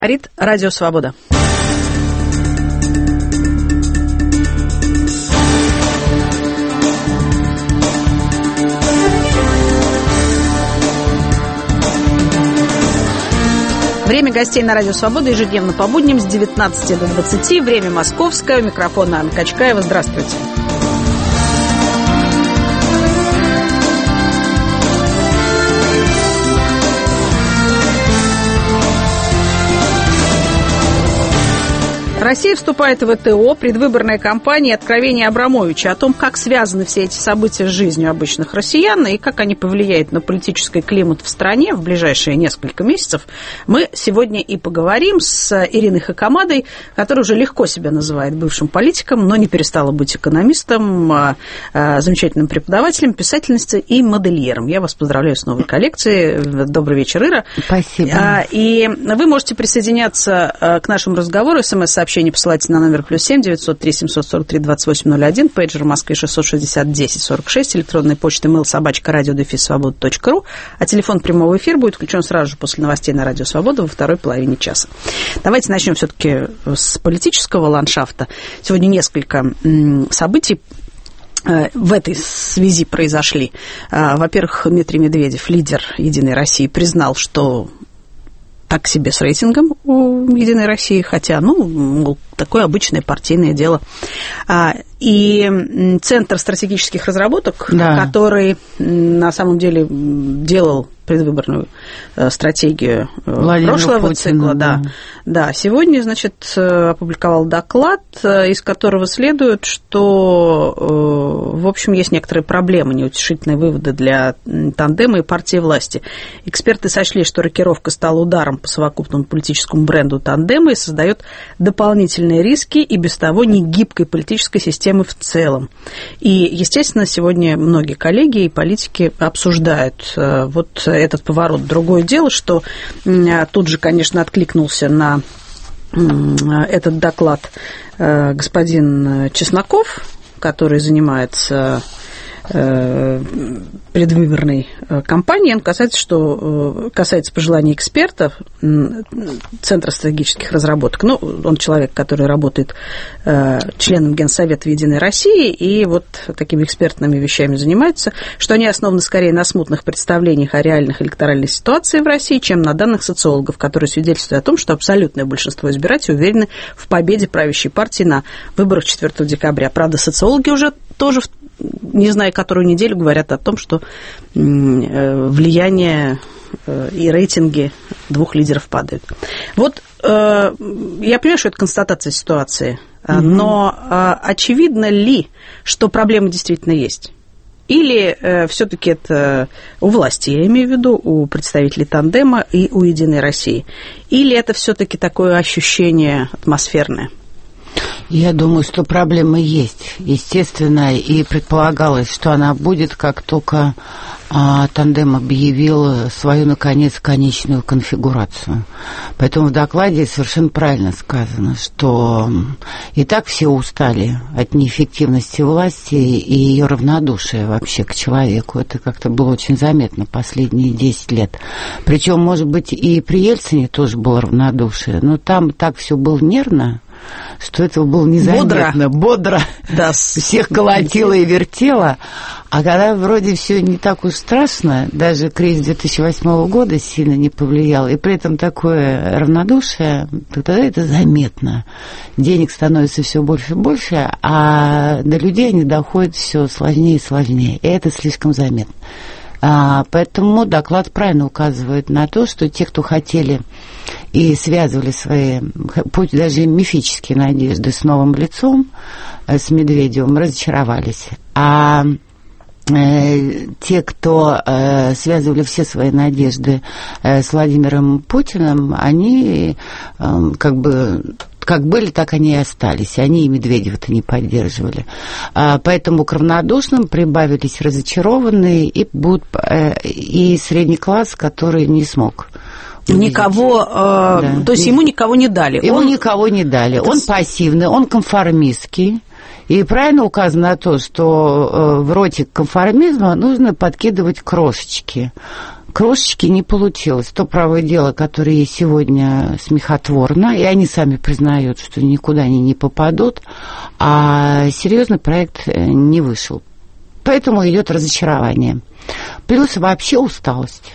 Говорит Радио Свобода. Время гостей на Радио Свобода ежедневно по будням с 19 до 20. Время московское. У микрофона Анна Качкаева. Здравствуйте. Россия вступает в ВТО, предвыборная кампания и откровение Абрамовича о том, как связаны все эти события с жизнью обычных россиян и как они повлияют на политический климат в стране в ближайшие несколько месяцев, мы сегодня и поговорим с Ириной Хакамадой, которая уже легко себя называет бывшим политиком, но не перестала быть экономистом, замечательным преподавателем, писательницей и модельером. Я вас поздравляю с новой коллекцией. Добрый вечер, Ира. Спасибо. И вы можете присоединяться к нашему разговору. СМС-сообщение посылайте на номер +7 903 743 2801, пейджер в Москве 660 10 46, электронная почта mail@radio-svoboda.ru, а телефон прямого эфира будет включен сразу же после новостей на Радио Свобода во второй половине часа. Давайте начнем все-таки с политического ландшафта. Сегодня несколько событий в этой связи произошли. Во-первых, Дмитрий Медведев, лидер «Единой России», признал, что так себе с рейтингом у «Единой России», хотя, мол, такое обычное партийное дело. И Центр стратегических разработок, который на самом деле делал предвыборную стратегию прошлого цикла, да, сегодня, значит, опубликовал доклад, из которого следует, что, в общем, есть некоторые проблемы, неутешительные выводы для тандема и партии власти. Эксперты сочли, что рокировка стала ударом по совокупному политическому бренду тандема и создает дополнительные риски и без того негибкой политической системы в целом. И, естественно, сегодня многие коллеги и политики обсуждают вот этот поворот. Другое дело, что тут же, конечно, откликнулся на этот доклад господин Чесноков, который занимается предвыборной кампании. Он касается пожеланий экспертов Центра стратегических разработок. Он человек, который работает членом Генсовета «Единой России», и вот такими экспертными вещами занимается, что они основаны скорее на смутных представлениях о реальных электоральной ситуации в России, чем на данных социологов, которые свидетельствуют о том, что абсолютное большинство избирателей уверены в победе правящей партии на выборах 4 декабря. Правда, социологи уже тоже, не знаю, которую неделю говорят о том, что влияние и рейтинги двух лидеров падают. Вот я понимаю, что это констатация ситуации, но очевидно ли, что проблемы действительно есть? Или все-таки это у власти, я имею в виду, у представителей тандема и у «Единой России»? Или это все-таки такое ощущение атмосферное? Я думаю, что проблема есть, естественно, и предполагалось, что она будет, как только тандем объявил свою, наконец, конечную конфигурацию. Поэтому в докладе совершенно правильно сказано, что и так все устали от неэффективности власти и ее равнодушия вообще к человеку. Это как-то было очень заметно последние 10 лет. Причем, может быть, и при Ельцине тоже было равнодушие, но там так все было нервно, что это было незаметно. Бодро. Да. Всех колотило и вертело. А когда вроде все не так уж страшно, даже кризис 2008 года сильно не повлиял, и при этом такое равнодушие, тогда это заметно. Денег становится все больше и больше, а до людей они доходят все сложнее и сложнее. И это слишком заметно. Поэтому доклад правильно указывает на то, что те, кто хотели и связывали свои, пусть даже мифические надежды с новым лицом, с Медведевым, разочаровались. А те, кто связывали все свои надежды с Владимиром Путиным, они как были, так они и остались. Они и Медведева-то не поддерживали. Поэтому к равнодушным прибавились разочарованные и средний класс, который не смог. Никого, то есть ему никого не дали. Никого не дали. Он пассивный, он конформистский. И правильно указано на то, что в ротик конформизма нужно подкидывать крошечки. Крошечки не получилось. То правое дело, которое есть сегодня, смехотворно, и они сами признают, что никуда они не попадут, а серьезный проект не вышел. Поэтому идет разочарование. Плюс вообще усталость.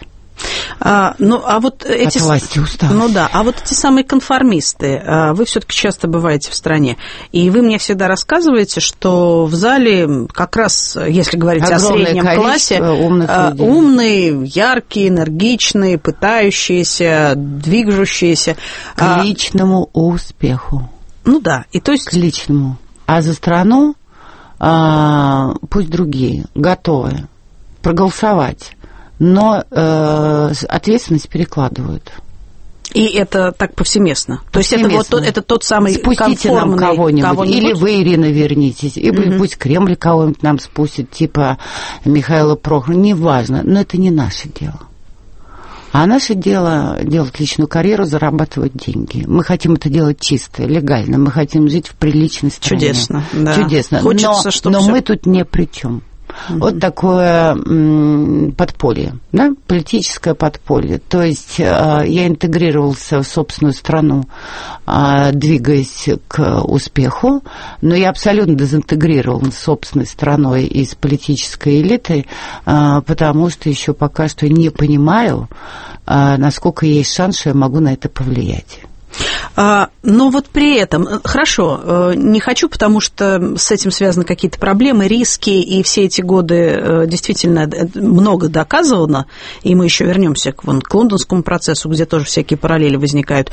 Вот эти... От власти усталость. Ну да, а вот эти самые конформисты, вы все-таки часто бываете в стране, и вы мне всегда рассказываете, что в зале как раз, если говорить огромное о среднем классе, умные, яркие, энергичные, пытающиеся, движущиеся. К личному успеху. Ну да, и то есть... К личному. А за страну пусть другие готовы проголосовать, но ответственность перекладывают. И это так повсеместно. То есть это тот самый спустите нам кого-нибудь. Или вы, Ирина, вернитесь. И пусть Кремль кого-нибудь нам спустит, типа Михаила Прохорова. Неважно, но это не наше дело. А наше дело делать личную карьеру, зарабатывать деньги. Мы хотим это делать чисто, легально. Мы хотим жить в приличной стране. Чудесно, да. Чудесно. Хочется, но мы тут не при чем. Вот такое подполье, да, политическое подполье. То есть я интегрировался в собственную страну, двигаясь к успеху, но я абсолютно дезинтегрирован с собственной страной и с политической элитой, потому что еще пока что не понимаю, насколько есть шанс, что я могу на это повлиять. Но вот при этом, хорошо, не хочу, потому что с этим связаны какие-то проблемы, риски, и все эти годы действительно много доказано, и мы еще вернемся к лондонскому процессу, где тоже всякие параллели возникают.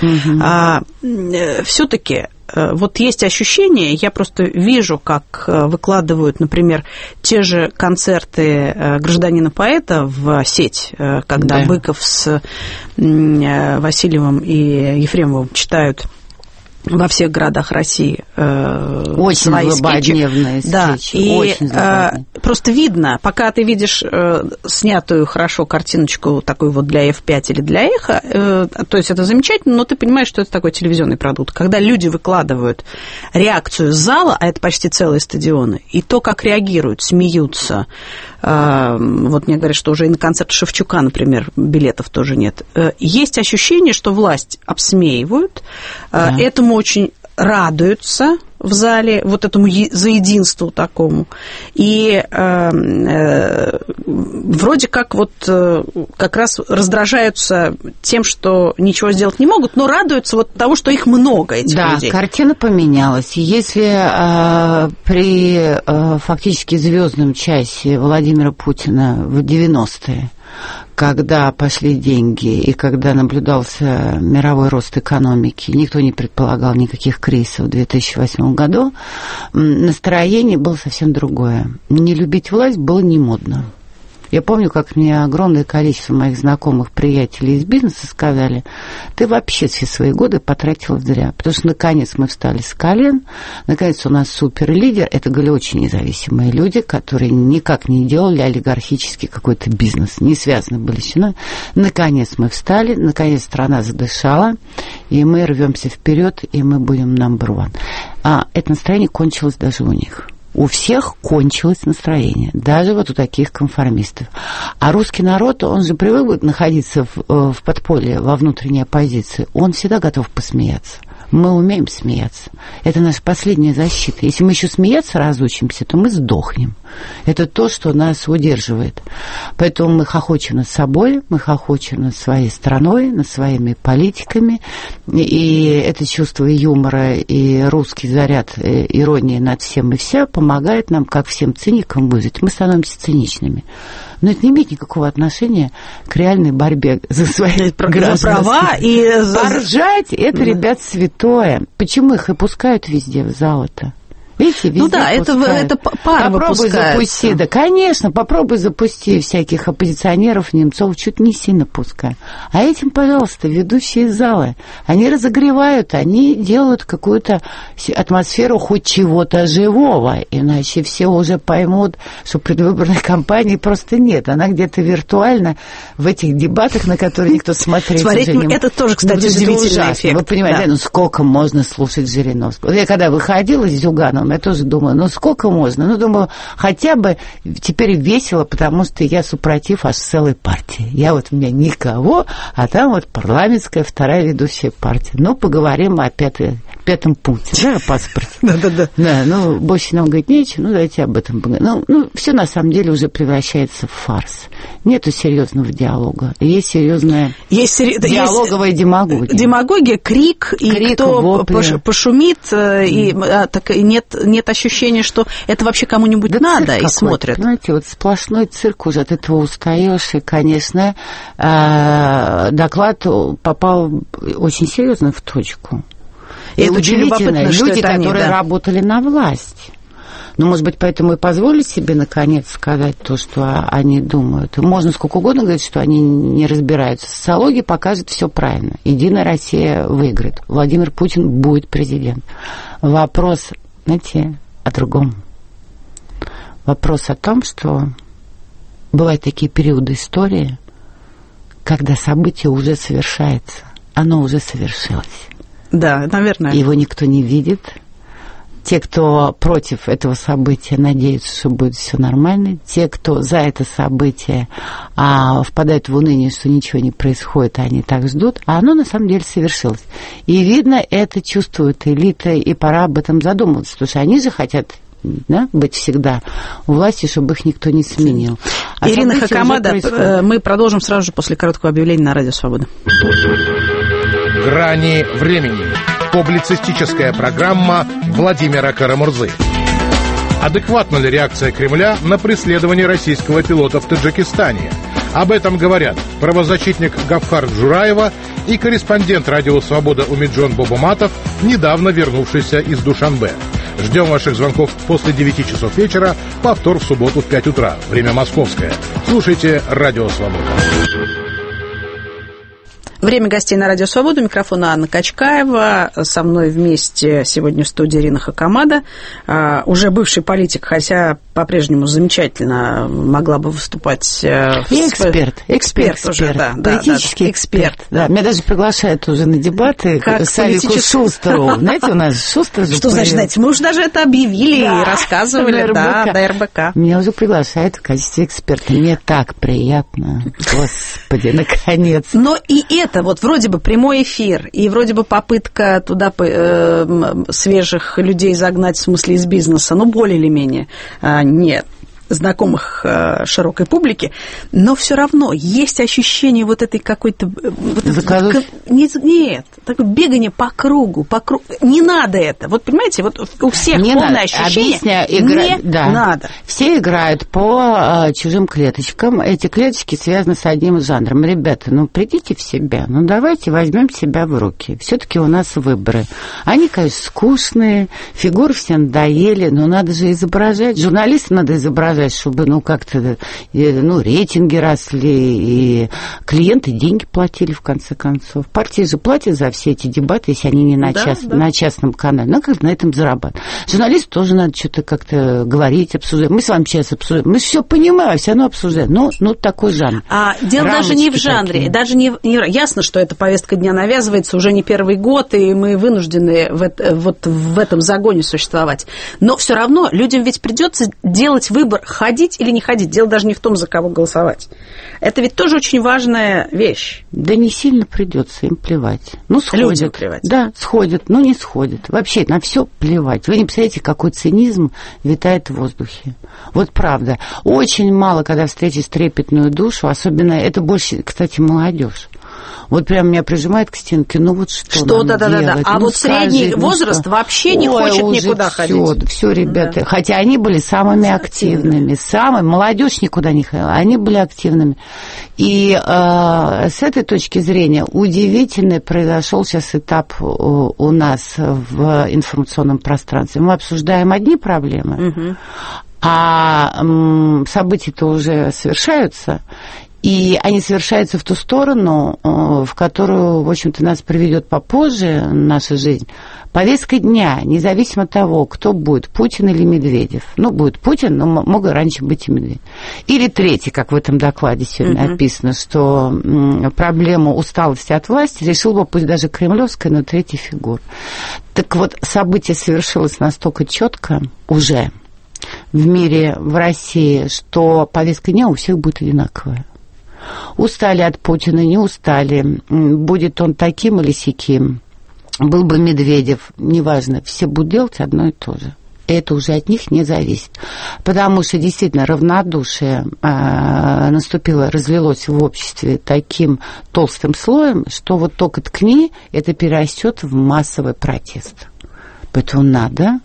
Все-таки вот есть ощущение, я просто вижу, как выкладывают, например, те же концерты гражданина-поэта в сеть, когда Быков с Васильевым и Ефремовым читают во всех городах России очень свои злободневные скетчи. Да, и просто видно, пока ты видишь снятую хорошо картиночку такую вот для F5 или для Эхо, то есть это замечательно, но ты понимаешь, что это такой телевизионный продукт. Когда люди выкладывают реакцию с зала, а это почти целые стадионы, и то, как реагируют, смеются. Вот мне говорят, что уже и на концерт Шевчука, например, билетов тоже нет. Есть ощущение, что власть обсмеивают, этому очень радуются в зале, вот этому заединству такому. И вроде как вот как раз раздражаются тем, что ничего сделать не могут, но радуются вот того, что их много, этих людей. Да, картина поменялась. Если при фактически звездном часе Владимира Путина в 90-е, когда пошли деньги и когда наблюдался мировой рост экономики, никто не предполагал никаких кризисов в 2008 году, настроение было совсем другое. Не любить власть было не модно. Я помню, как мне огромное количество моих знакомых приятелей из бизнеса сказали: ты вообще все свои годы потратила зря, потому что наконец мы встали с колен, наконец у нас суперлидер. Это были очень независимые люди, которые никак не делали олигархический какой-то бизнес, не связаны были с чиной. Наконец мы встали, наконец страна задышала, и мы рвемся вперед, и мы будем number one. А это настроение кончилось даже у них. У всех кончилось настроение, даже вот у таких конформистов. А русский народ, он же привык находиться в подполье, во внутренней оппозиции. Он всегда готов посмеяться. Мы умеем смеяться. Это наша последняя защита. Если мы еще смеяться разучимся, то мы сдохнем. Это то, что нас удерживает. Поэтому мы хохочем над собой, мы хохочем над своей страной, над своими политиками. И это чувство юмора и русский заряд иронии над всем и вся помогает нам, как всем циникам, выжить. Мы становимся циничными. Но это не имеет никакого отношения к реальной борьбе за свои права. И поржать — это, ребят, святое. Почему их и пускают везде в зал-то? Видите, везде это пар попробуй запусти, да, конечно, попробуй запусти всяких оппозиционеров, немцов, чуть не сильно пускай. А этим, пожалуйста, ведущие залы, они разогревают, они делают какую-то атмосферу хоть чего-то живого, иначе все уже поймут, что предвыборной кампании просто нет. Она где-то виртуально в этих дебатах, на которые никто смотреть уже не... Это тоже, кстати, удивительный эффект. Вы понимаете, сколько можно слушать Жириновского. Я когда выходила с Зюгановым, Я тоже думаю, ну сколько можно? Ну, думаю, хотя бы теперь весело, потому что я супротив аж целой партии. Я вот, у меня никого, а там вот парламентская вторая ведущая партия. Ну, поговорим о пятом пункте, да, о паспорте. Да. Да, ну, больше нам говорить нечего, ну, давайте об этом поговорим. Ну, все на самом деле уже превращается в фарс. Нету серьезного диалога. Есть серьезная диалоговая демагогия. Демагогия, крик, и кто вопли. Пошумит, и нет ощущения, что это вообще кому-нибудь надо, и смотрят. Понимаете, вот сплошной цирк уже, от этого устаешь, и, конечно, доклад попал очень серьезно в точку. И это удивительно, люди, которые работали на власть. Ну, может быть, поэтому и позволить себе, наконец, сказать то, что они думают. Можно сколько угодно говорить, что они не разбираются. Социология покажет все правильно. Единая Россия выиграет. Владимир Путин будет президент. Вопрос, знаете, о другом. Вопрос о том, что бывают такие периоды истории, когда событие уже совершается. Оно уже совершилось. Да, наверное. Его никто не видит. Те, кто против этого события, надеются, что будет все нормально. Те, кто за это событие впадают в уныние, что ничего не происходит, они так ждут. А оно на самом деле совершилось. И видно, это чувствует элита, и пора об этом задумываться. Потому что они же хотят, да, быть всегда у власти, чтобы их никто не сменил. Ирина Хакамада, мы продолжим сразу же после короткого объявления на Радио Свобода. «Грани времени». Публицистическая программа Владимира Карамурзы. Адекватна ли реакция Кремля на преследование российского пилота в Таджикистане? Об этом говорят правозащитник Гафхар Джураева и корреспондент «Радио Свобода» Умиджон Бобуматов, недавно вернувшийся из Душанбе. Ждем ваших звонков после 9 часов вечера, повтор в субботу в 5 утра, время московское. Слушайте «Радио Свобода». Время гостей на Радио Свобода. Микрофон Анна Качкаева. Со мной вместе сегодня в студии Ирина Хакамада. Уже бывший политик, хотя по-прежнему замечательно могла бы выступать. И эксперт уже, да. Политический эксперт. Да. Меня даже приглашают уже на дебаты к Савику Шустеру. Знаете, у нас Шустер же... Что значит, знаете, мы уже даже это объявили и рассказывали, до РБК. Меня уже приглашают в качестве эксперта. Мне так приятно. Господи, наконец. Но и это вот вроде бы прямой эфир, и вроде бы попытка туда свежих людей загнать, в смысле из бизнеса, ну, более или менее, нет знакомых широкой публике, но все равно есть ощущение вот этой какой-то... Нет, такое бегание по кругу. Не надо это. Вот понимаете, вот у всех не полное надо. Ощущение надо. Все играют по чужим клеточкам. Эти клеточки связаны с одним жанром. Ребята, ну придите в себя, ну давайте возьмем себя в руки. Все-таки у нас выборы. Они, конечно, скучные, фигуры все надоели, но надо же изображать. Журналистам надо изображать, чтобы, ну, как-то, ну, рейтинги росли, и клиенты деньги платили, в конце концов. Партии же платят за все эти дебаты, если они не на частном канале. Ну, как на этом зарабатывать. Журналисту тоже надо что-то как-то говорить, обсуждать. Мы с вами сейчас обсуждаем. Мы все понимаем, все равно обсуждаем. Ну, такой жанр. Дело даже не в жанре. Такие. Даже не ясно, что эта повестка дня навязывается уже не первый год, и мы вынуждены вот в этом загоне существовать. Но все равно людям ведь придется делать выбор, ходить или не ходить. Дело даже не в том, за кого голосовать. Это ведь тоже очень важная вещь. Да не сильно придется, им плевать. Ну, сходят. Людям плевать. Да, сходят, но не сходят. Вообще на все плевать. Вы не представляете, какой цинизм витает в воздухе. Вот правда. Очень мало, когда встретишь трепетную душу, особенно это больше, кстати, молодежь. Вот прям меня прижимает к стенке, ну вот что нам делать? А вот средний возраст вообще не хочет никуда ходить. Все, ребята. Да. Хотя они были самыми активными. Молодежь никуда не ходила, они были активными. И с этой точки зрения удивительный произошел сейчас этап у нас в информационном пространстве. Мы обсуждаем одни проблемы, а события-то уже совершаются. И они совершаются в ту сторону, в которую, в общем-то, нас приведет попозже наша жизнь. Повестка дня, независимо от того, кто будет, Путин или Медведев. Ну, будет Путин, но мог раньше быть и Медведев. Или третий, как в этом докладе сегодня описано, что проблему усталости от власти решил бы, пусть даже кремлевская, но третья фигура. Так вот, событие совершилось настолько четко уже в мире, в России, что повестка дня у всех будет одинаковая. Устали от Путина, не устали, будет он таким или сяким. Был бы Медведев, неважно, все будут делать одно и то же. Это уже от них не зависит. Потому что действительно равнодушие наступило, разлилось в обществе таким толстым слоем, что вот только ткни, это перерастет в массовый протест. Поэтому надо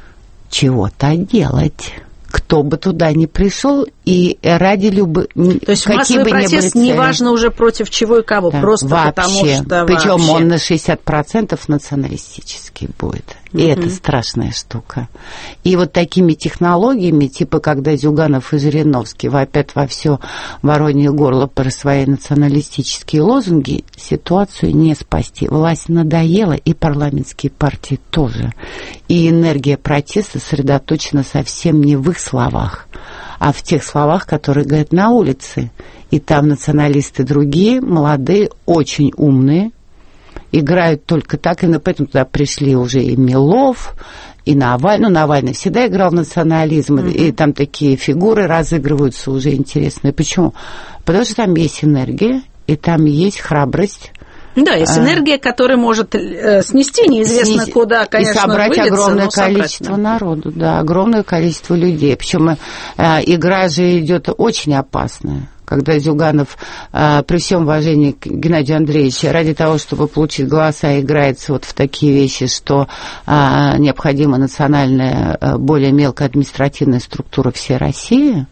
чего-то делать. Кто бы туда ни пришел, и ради любых... То есть массовый протест неважно уже против чего и кого, да, просто вообще. Потому что причем вообще. Он на 60% националистический будет. И это страшная штука. И вот такими технологиями, типа когда Зюганов и Жириновский вопят во все воронье горло про свои националистические лозунги, ситуацию не спасти. Власть надоела, и парламентские партии тоже. И энергия протеста сосредоточена совсем не в их словах, а в тех словах, которые говорят на улице. И там националисты другие, молодые, очень умные, играют только так, и поэтому туда пришли уже и Милов, и Навальный. Ну, Навальный всегда играл в национализм, и там такие фигуры разыгрываются уже интересные. Почему? Потому что там есть энергия, и там есть храбрость. Да, есть энергия, которая может снести неизвестно куда, конечно, и собрать вылиться, огромное количество народу, да, огромное количество людей. Причем игра же идет очень опасная. Когда Зюганов, при всем уважении к Геннадию Андреевичу, ради того, чтобы получить голоса, играется вот в такие вещи, что необходима национальная, более мелкая административная структура всей России.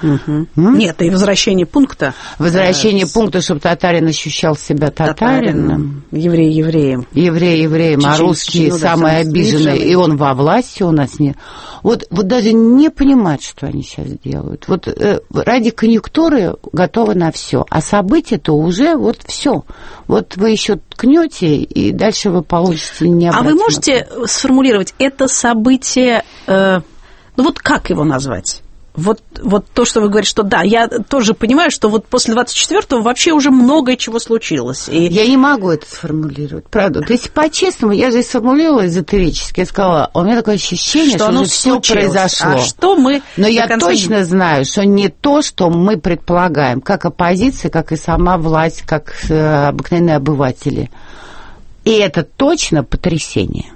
Нет, и возвращение пункта. Возвращение пункта, чтобы татарин ощущал себя татарином. Еврей евреем. Еврей евреем, а русские самые обиженные. И он во власти у нас не... Вот даже не понимать, что они сейчас делают. Вот ради конъюнктуры готовы на все. А события-то уже вот все. Вот вы еще ткнете, и дальше вы получите необратимо. А вы можете сформулировать это событие, ну вот как его назвать? Вот то, что вы говорите, что да, я тоже понимаю, что вот после 24-го вообще уже многое чего случилось. И... Я не могу это сформулировать, правда. То есть, по-честному, я же сформулировала эзотерически. Я сказала, у меня такое ощущение, что уже все произошло. А что мы... Но я точно знаю, что не то, что мы предполагаем, как оппозиция, как и сама власть, как обыкновенные обыватели. И это точно потрясение.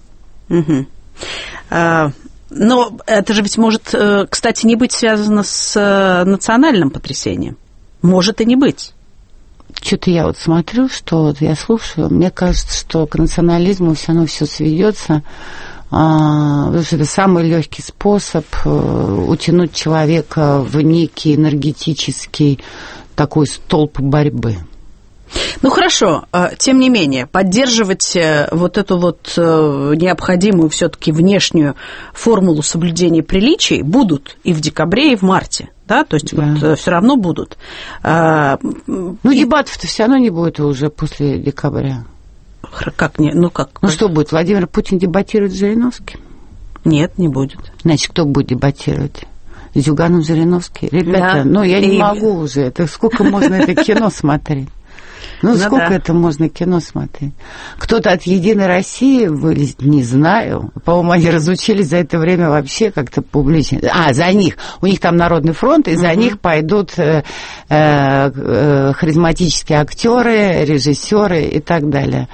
Но это же ведь может, кстати, не быть связано с национальным потрясением. Может и не быть. Что-то я вот смотрю, что вот я слушаю, мне кажется, что к национализму все равно все сведется, потому что это самый легкий способ утянуть человека в некий энергетический такой столб борьбы. Ну хорошо, тем не менее, поддерживать вот эту вот необходимую все-таки внешнюю формулу соблюдения приличий будут и в декабре, и в марте, да, то есть вот все равно будут. Ну, дебатов-то все равно не будет уже после декабря. Как не? Ну как? Ну что будет? Владимир Путин дебатирует с Жириновским? Нет, не будет. Значит, кто будет дебатировать? Зюганов, Жириновский? Ребята, да. Я не могу уже. Это сколько можно это кино смотреть? Ну, сколько это можно кино смотреть? Кто-то от «Единой России» вылезет, не знаю. По-моему, они разучились за это время вообще как-то публично. За них. У них там Народный фронт, и за них пойдут харизматические актеры, режиссеры и так далее.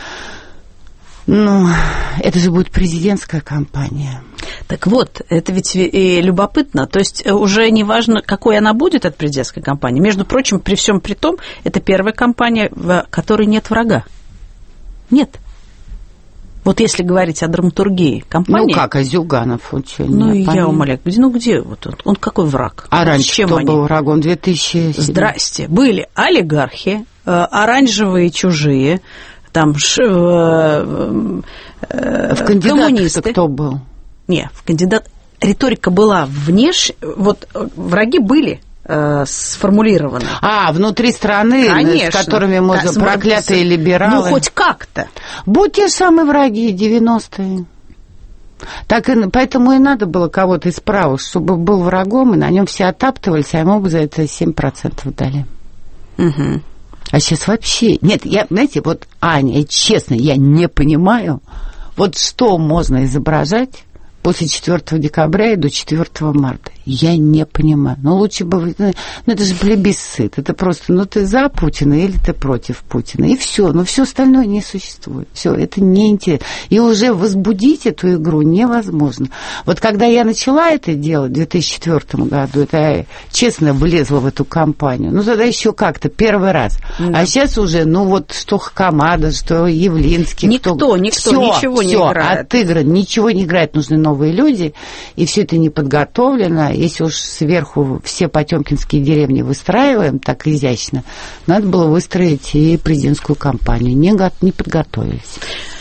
Ну, это же будет президентская кампания. Так вот, это ведь и любопытно. То есть уже не важно, какой она будет, эта президентская кампания. Между прочим, при всем при том, это первая кампания, в которой нет врага. Нет. Вот если говорить о драматургии кампании... Ну как, а Зюганов? Он что, я умоляю, где вот он какой враг? А раньше кто был врагом? 2007? Здрасте. Были олигархи, оранжевые чужие, там в кандидатах кто был? Не, в кандидат... Риторика была внешне... Вот враги были, сформулированы. Внутри страны, конечно, с которыми можно проклятые либералы. Ну, хоть как-то. Будь те же самые враги 90-е. Так и, поэтому и надо было кого-то из правых, чтобы был врагом, и на нем все оттаптывались, а ему бы за это 7% дали. Угу. А сейчас вообще... Нет, знаете, вот, Аня, честно, я не понимаю, вот что можно изображать после 4 декабря и до 4 марта. Я не понимаю. Ну, лучше бы... Ну, это же плебисцит. Это просто, ты за Путина или ты против Путина. И все. Но все остальное не существует. Все, это неинтересно. И уже возбудить эту игру невозможно. Вот когда я начала это делать в 2004 году, это я честно влезла в эту кампанию. Тогда еще как-то первый раз. Да. А сейчас уже, что Хакамада, что Явлинский. Никто ничего не играет. Отыграно, ничего не играет. Нужны новые люди. И все это не подготовлено. Если уж сверху все потемкинские деревни выстраиваем так изящно, надо было выстроить и президентскую кампанию. Не подготовились.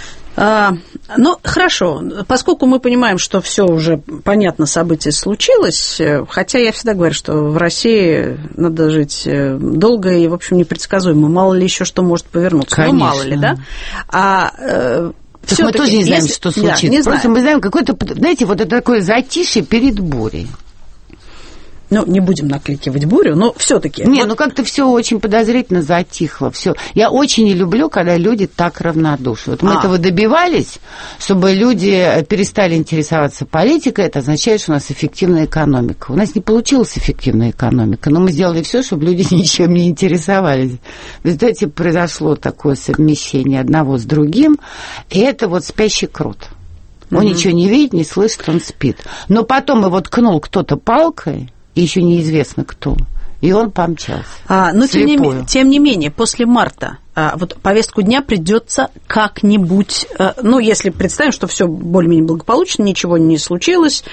Хорошо. Поскольку мы понимаем, что все уже понятно, событие случилось, хотя я всегда говорю, что в России надо жить долго и, в общем, непредсказуемо. Мало ли еще что может повернуться. Конечно. Мало ли, да? Так мы тоже не знаем, что случится. Не просто мы знаем какое-то, знаете, вот это такое затишье перед бурей. Не будем накликивать бурю, но все-таки. Как-то все очень подозрительно затихло. Все. Я очень не люблю, когда люди так равнодушны. Вот мы этого добивались, чтобы люди перестали интересоваться политикой. Это означает, что у нас эффективная экономика. У нас не получилась эффективная экономика, но мы сделали все, чтобы люди ничем не интересовались. В результате произошло такое совмещение одного с другим, и это вот спящий крот. Он ничего не видит, не слышит, он спит. Но потом его ткнул кто-то палкой, и еще неизвестно кто. И он помчался. Тем не менее, после марта вот повестку дня придется как-нибудь, если представим, что все более-менее благополучно, ничего не случилось,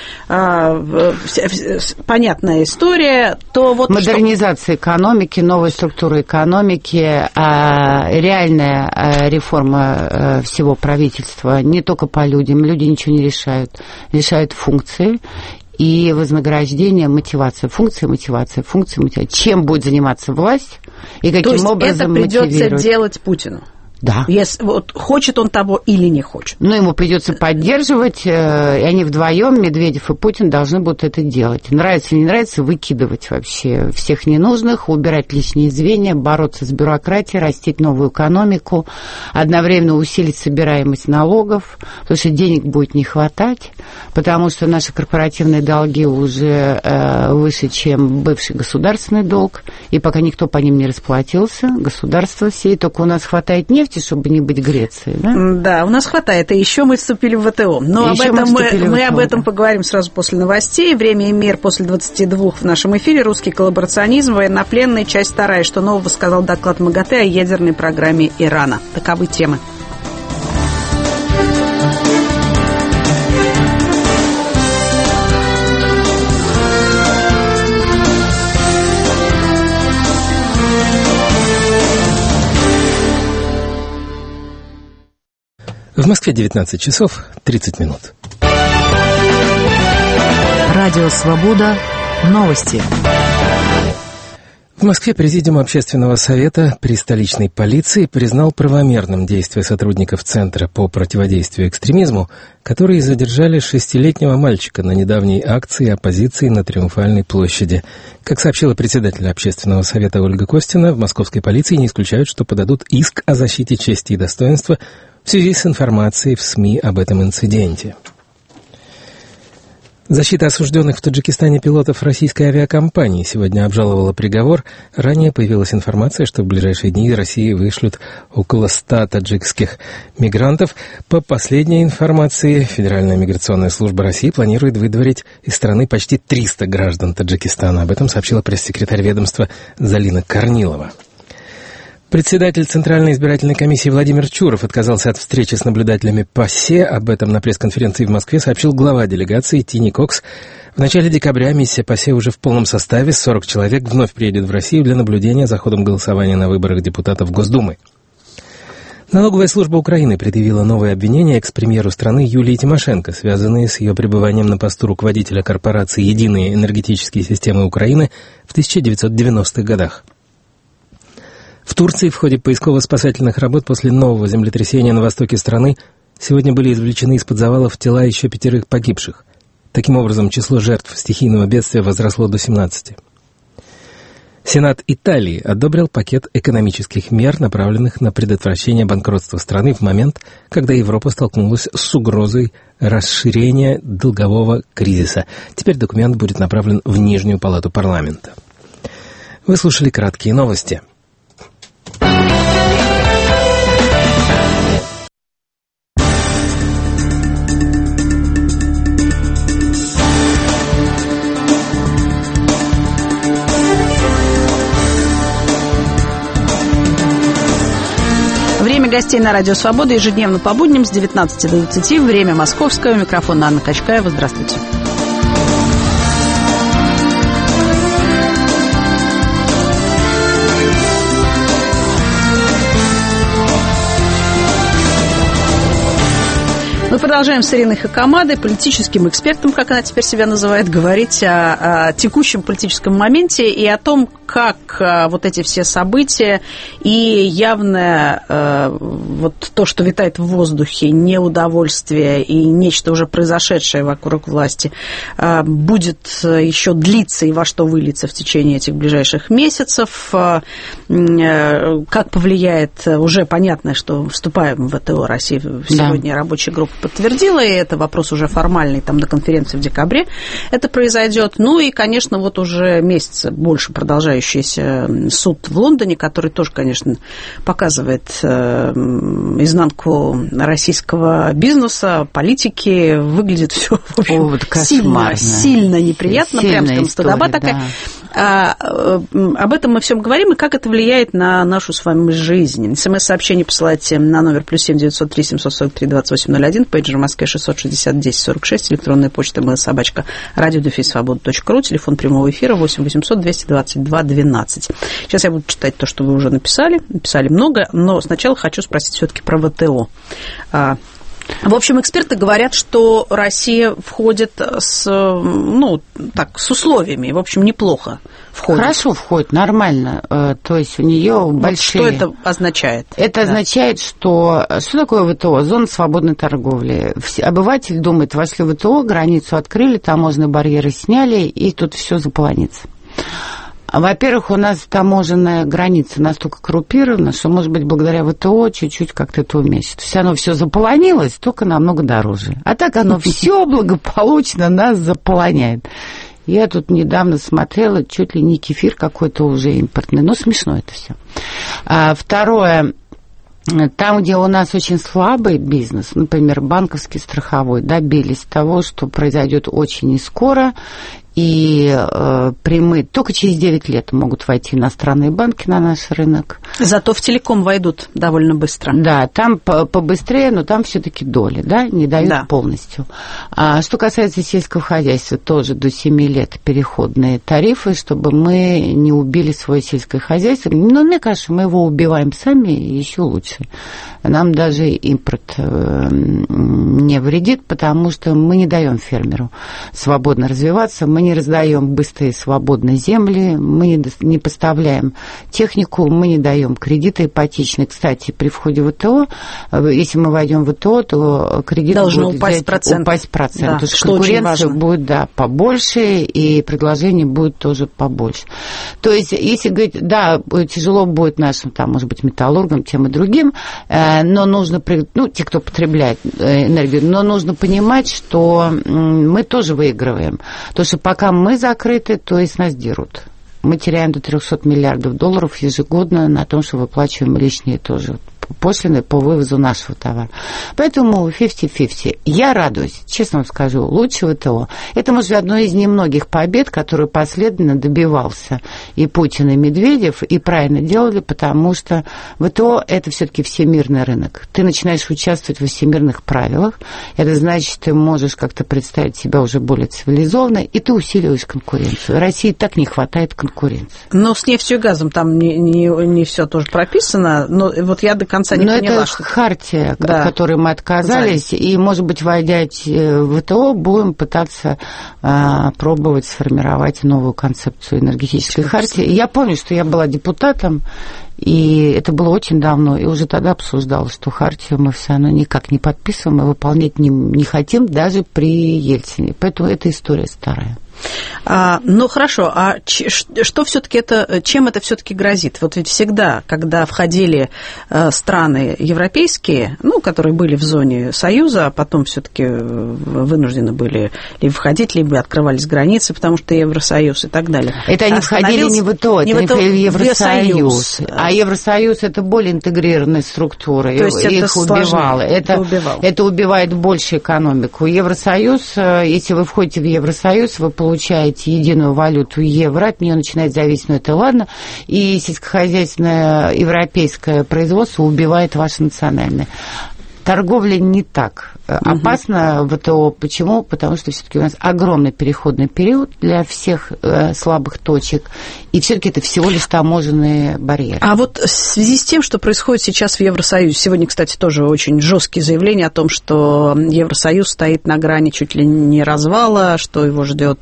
понятная история, то вот... Модернизация экономики, новая структура экономики, реальная реформа всего правительства, не только по людям, люди ничего не решают, решают функции. И вознаграждение, мотивация, функция, мотивация. Чем будет заниматься власть и каким образом мотивировать? То есть это придется делать Путину? Да. Хочет он того или не хочет. Ему придется поддерживать, и они вдвоем, Медведев и Путин, должны будут это делать. Нравится или не нравится, выкидывать вообще всех ненужных, убирать лишние звенья, бороться с бюрократией, растить новую экономику, одновременно усилить собираемость налогов, потому что денег будет не хватать, потому что наши корпоративные долги уже выше, чем бывший государственный долг, и пока никто по ним не расплатился, государство все, и только у нас хватает нефти, чтобы не быть Грецией, да? Да, у нас хватает. И еще мы вступили в ВТО. Но мы об этом поговорим сразу после новостей. Время и мир после 22 в нашем эфире. Русский коллаборационизм, военнопленный, часть 2. Что нового сказал доклад МАГАТЭ о ядерной программе Ирана. Таковы темы. В Москве 19 часов 30 минут. Радио «Свобода». Новости. В Москве Президиум Общественного совета при столичной полиции признал правомерным действия сотрудников Центра по противодействию экстремизму, которые задержали 6-летнего мальчика на недавней акции оппозиции на Триумфальной площади. Как сообщила председатель Общественного совета Ольга Костина, в московской полиции не исключают, что подадут иск о защите чести и достоинства в связи с информацией в СМИ об этом инциденте. Защита осужденных в Таджикистане пилотов российской авиакомпании сегодня обжаловала приговор. Ранее появилась информация, что в ближайшие дни из России вышлют около 100 таджикских мигрантов. По последней информации, Федеральная миграционная служба России планирует выдворить из страны почти 300 граждан Таджикистана. Об этом сообщила пресс-секретарь ведомства Залина Корнилова. Председатель Центральной избирательной комиссии Владимир Чуров отказался от встречи с наблюдателями ПАСЕ. Об этом на пресс-конференции в Москве сообщил глава делегации Тини Кокс. В начале декабря миссия ПАСЕ уже в полном составе, 40 человек, вновь приедет в Россию для наблюдения за ходом голосования на выборах депутатов Госдумы. Налоговая служба Украины предъявила новые обвинения экс-премьеру страны Юлии Тимошенко, связанные с ее пребыванием на посту руководителя корпорации «Единые энергетические системы Украины» в 1990-х годах. В Турции в ходе поисково-спасательных работ после нового землетрясения на востоке страны сегодня были извлечены из-под завалов тела еще 5 погибших. Таким образом, число жертв стихийного бедствия возросло до 17. Сенат Италии одобрил пакет экономических мер, направленных на предотвращение банкротства страны в момент, когда Европа столкнулась с угрозой расширения долгового кризиса. Теперь документ будет направлен в Нижнюю палату парламента. Вы слушали краткие новости. Время гостей на Радио Свобода ежедневно по будням с 19 до 20. Время московское. Микрофон Анна Качкаева. Здравствуйте. Мы продолжаем с Ириной Хакамадой, политическим экспертом, как она теперь себя называет, говорить о текущем политическом моменте и о том, как вот эти все события и явное вот то, что витает в воздухе, неудовольствие и нечто уже произошедшее вокруг власти, будет еще длиться и во что выльется в течение этих ближайших месяцев, как повлияет, уже понятно, что вступаем в ВТО, Россия сегодня рабочая группа подтвердила, и это вопрос уже формальный, там, до конференции в декабре это произойдет. Ну и, конечно, вот уже месяц больше продолжающийся суд в Лондоне, который тоже, конечно, показывает изнанку российского бизнеса, политики, выглядит все сильно неприятно, прям скажем, стыдоба такая. Да. Об этом мы всем говорим, и как это влияет на нашу с вами жизнь. СМС-сообщение посылайте на номер +7 903 743 2801, пейджер в Москве 660 1046, электронная почта mail@radio-svoboda.ru, телефон прямого эфира 8 800 222 12. Сейчас я буду читать то, что вы уже написали много, но сначала хочу спросить все-таки про ВТО. В общем, эксперты говорят, что Россия входит с условиями, в общем, неплохо входит. Хорошо входит, нормально. То есть у нее большие... Что это означает? Это означает, что такое ВТО? Зона свободной торговли. Обыватель думает, вошли в ВТО, границу открыли, таможенные барьеры сняли, и тут все заполонится. Во-первых, у нас таможенная граница настолько коррумпирована, что, может быть, благодаря ВТО чуть-чуть как-то это уменьшится. То есть оно все заполонилось, только намного дороже. А так оно все благополучно нас заполоняет. Я тут недавно смотрела, чуть ли не кефир какой-то уже импортный. Но смешно это все. Второе. Там, где у нас очень слабый бизнес, например, банковский, страховой, добились того, что произойдет очень нескоро, и прямые только через 9 лет могут войти иностранные банки на наш рынок. Зато в телеком войдут довольно быстро. Да, там побыстрее, но там все-таки доли, да, не дают полностью. А что касается сельского хозяйства, тоже до 7 лет переходные тарифы, чтобы мы не убили свое сельское хозяйство. Но мне кажется, мы его убиваем сами еще лучше. Нам даже импорт не вредит, потому что мы не даем фермеру свободно развиваться, мы не раздаем быстро и свободно земли, мы не поставляем технику, мы не даем кредиты ипотечные. Кстати, при входе в ВТО, если мы войдем в ВТО, то кредит должен упасть процент. Да, то есть конкуренция будет побольше, и предложение будет тоже побольше. То есть, если говорить, тяжело будет нашим, может быть, металлургам, тем и другим, но нужно, те, кто потребляет энергию, но нужно понимать, что мы тоже выигрываем. Потому что пока мы закрыты, то есть нас дерут. Мы теряем до $300 миллиардов ежегодно на том, что выплачиваем лишние тоже пошлины по вывозу нашего товара. Поэтому 50-50. Я радуюсь, честно вам скажу, лучше ВТО. Это, может быть, одно из немногих побед, которые последовательно добивался и Путин, и Медведев, и правильно делали, потому что ВТО – это все-таки всемирный рынок. Ты начинаешь участвовать во всемирных правилах, это значит, ты можешь как-то представить себя уже более цивилизованно, и ты усиливаешь конкуренцию. России так не хватает конкуренции. Но с нефтью и газом там не все тоже прописано, но вот я до конца конца не поняла. Но это хартия, от которой мы отказались, и, может быть, войдя в ВТО, будем пытаться пробовать сформировать новую концепцию энергетической хартии. Я помню, что я была депутатом, и это было очень давно, и уже тогда обсуждалось, что хартию мы все равно никак не подписываем и выполнять не хотим даже при Ельцине. Поэтому эта история старая. Ну, хорошо, а что все-таки это, чем это все-таки грозит? Вот ведь всегда, когда входили страны европейские, ну, которые были в зоне Союза, а потом все-таки вынуждены были либо входить, либо открывались границы, потому что Евросоюз и так далее. Это они входили не в ВТО, это в Евросоюз. А Евросоюз – это более интегрированная структура, то есть их убивало. Это убивает больше экономику. Евросоюз, если вы входите в Евросоюз, вы получаете единую валюту евро, от нее начинает зависеть, но это ладно, и сельскохозяйственное европейское производство убивает ваше национальное. Торговля не так опасна в ВТО. Почему? Потому что все-таки у нас огромный переходный период для всех слабых точек, и все-таки это всего лишь таможенные барьеры. А вот в связи с тем, что происходит сейчас в Евросоюзе, сегодня, кстати, тоже очень жесткие заявления о том, что Евросоюз стоит на грани чуть ли не развала, что его ждет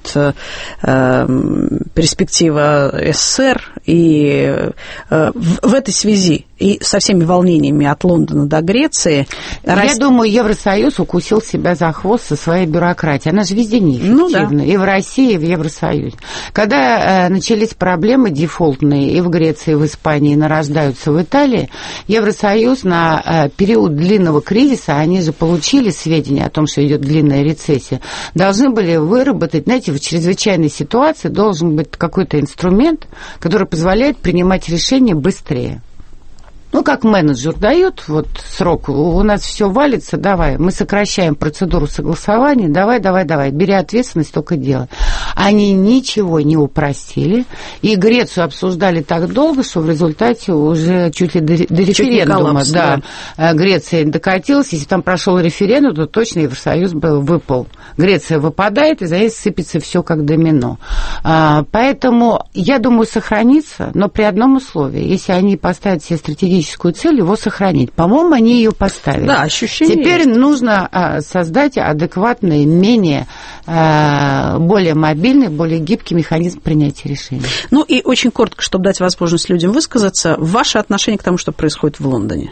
перспектива СССР, и в этой связи и со всеми волнениями от Лондона до Греции... Я думаю, Евросоюз укусил себя за хвост со своей бюрократией. Она же везде неэффективна. И в России, и в Евросоюзе. Когда начались проблемы дефолтные и в Греции, и в Испании, и нарождаются в Италии, Евросоюз на период длинного кризиса, они же получили сведения о том, что идет длинная рецессия, должны были выработать, знаете, в чрезвычайной ситуации должен быть какой-то инструмент, который позволяет принимать решения быстрее. Ну, как менеджер дает вот срок, у нас все валится, давай, мы сокращаем процедуру согласования, давай, бери ответственность, только делай. Они ничего не упростили, и Грецию обсуждали так долго, что в результате уже чуть ли до референдума, Греция докатилась, если там прошел референдум, то точно Евросоюз выпал. Греция выпадает, и за ней сыпется все как домино. Поэтому, я думаю, сохранится, но при одном условии, если они поставят себе стратегическую цель его сохранить. По-моему, они ее поставили. Да, ощущение Теперь есть. Нужно создать адекватный, более мобильный, более гибкий механизм принятия решений. Ну и очень коротко, чтобы дать возможность людям высказаться, ваше отношение к тому, что происходит в Лондоне?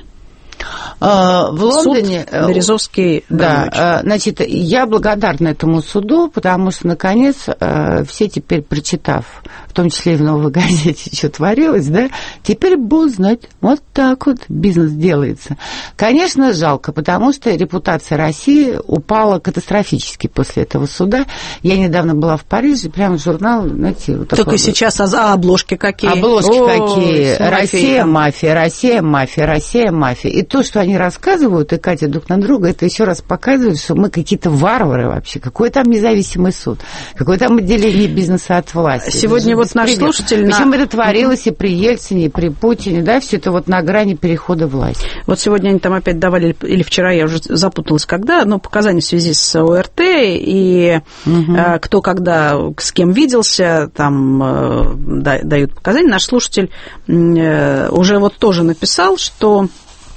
В Лондоне... Суд Березовский. Да, значит, я благодарна этому суду, потому что, наконец, все теперь, прочитав, в том числе и в «Новой газете», что творилось, да, теперь будут знать, вот так вот бизнес делается. Конечно, жалко, потому что репутация России упала катастрофически после этого суда. Я недавно была в Париже, прямо журнал, знаете... Вот только сейчас обложки какие? Обложки какие? Россия, мафия, Россия, мафия, Россия, мафия. И то, что они рассказывают и катят друг на друга, это еще раз показывает, что мы какие-то варвары вообще. Какой там независимый суд? Какое там отделение бизнеса от власти? Сегодня вот наш слушатель... Причем это творилось и при Ельцине, и при Путине, да, все это вот на грани перехода власти. Вот сегодня они там опять давали, или вчера, я уже запуталась, когда, но показания в связи с ОРТ, и кто когда с кем виделся, там дают показания. Наш слушатель уже вот тоже написал, что,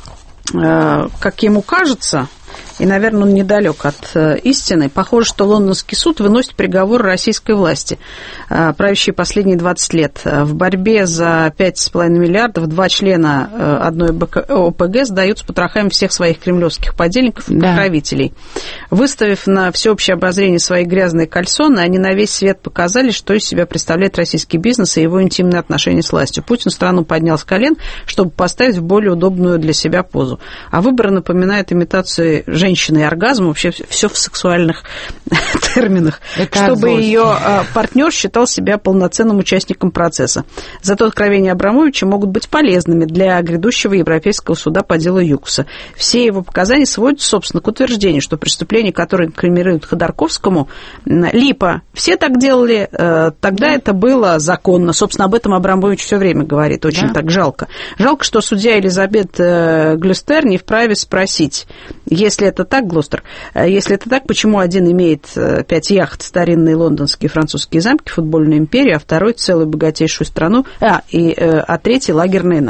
как ему кажется, и, наверное, он недалек от истины. Похоже, что лондонский суд выносит приговор российской власти, правящей последние 20 лет. В борьбе за 5,5 миллиардов 2 члена одной ОПГ сдают с потрохами всех своих кремлевских подельников и покровителей. Выставив на всеобщее обозрение свои грязные кальсоны, они на весь свет показали, что из себя представляет российский бизнес и его интимные отношения с властью. Путин страну поднял с колен, чтобы поставить в более удобную для себя позу. А выборы напоминают имитацию женщины и оргазм, вообще все в сексуальных терминах, это чтобы ее партнер считал себя полноценным участником процесса. Зато откровения Абрамовича могут быть полезными для грядущего Европейского суда по делу ЮКОСа. Все его показания сводятся, собственно, к утверждению, что преступление, которое инкриминирует Ходорковскому, липа. Все так делали, тогда это было законно. Собственно, об этом Абрамович все время говорит. Очень так жалко. Жалко, что судья Элизабет Глюстер не вправе спросить, если это так, Глостер, если это так, почему один имеет 5 яхт, старинные лондонские французские замки, футбольную империю, а второй целую богатейшую страну, а третий лагерные нары.